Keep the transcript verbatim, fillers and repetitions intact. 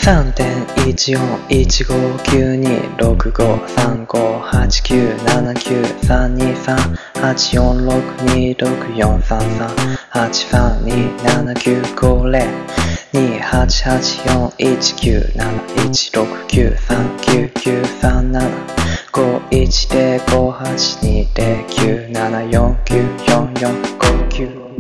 さんてんいちよんいちごきゅうにろくごさんごはちきゅうななきゅうさんにさんはちよんろくにろくよんさんさんはちさんにななきゅうごゼロにはちはちよんいちきゅうなないちろくきゅうさんきゅうきゅうさんななごいちゼロごはちにゼロきゅうななよんきゅうよんよんごきゅう